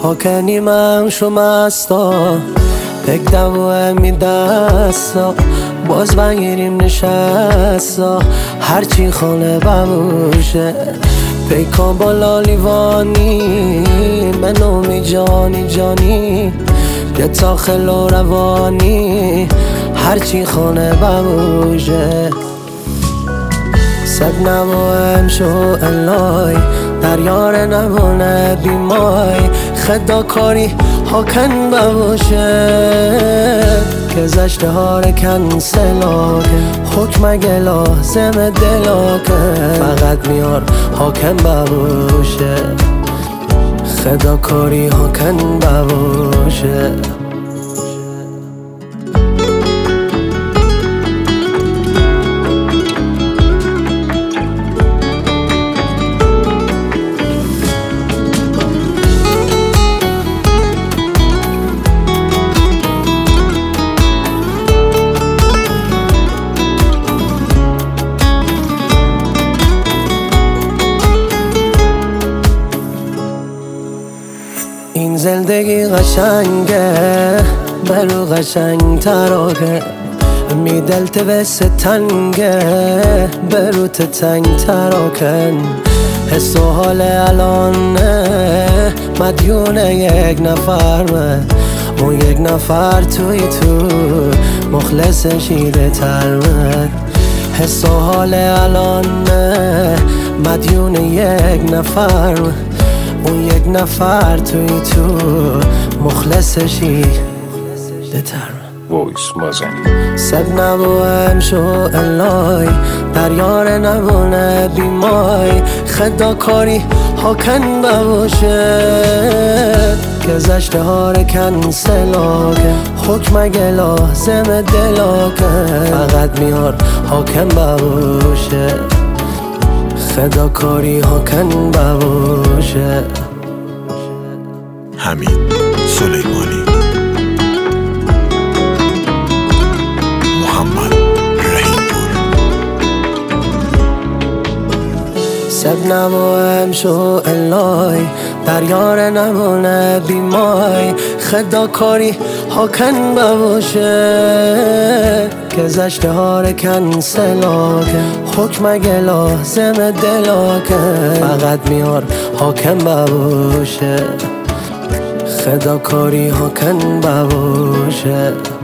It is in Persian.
هاکنی من شمستا بگدم و همی دستا باز بگیریم نشستا هرچی خانه بموشه پیکان بالا لیوانی منو جانی جانی یه تاخل و روانی هرچی خانه بموشه سب نمایم شو الای در یار نمونه بیمای خدا کاری هاکن بباشه که زشته ها رکن سلاکه حکم گلازم دلاکه فقط میار هاکن بباشه خدا کاری هاکن بباشه این زندگی قشنگه برو قشنگ تراگه می دلت به ستنگه برو تنگ تراکن حس و حال الانه مدیون یک نفر اون یک نفر توی تو مخلص شیده ترمه حس و حال الانه مدیون یک نفر اون یک نفر توی تو مخلصشی دتر وایس مازن سب نبوهم شو الای در یار نبونه بیمای خدا کاری هاکن بباشه که زشته ها رکن سلاکه حکم گلازم دلاکه فقط میار هاکن بباشه خدا کاری هاکن بباشه حمید سلیمانی محمد رحیم‌پور سب نمایم شو الای در یار نمونه بیمای خدا کاری هاکن بباشه که زشته ها رکن سلاکه حکم گلازم دلاکه فقط میار هاکن بباشه خدا کاری هاکن بباشه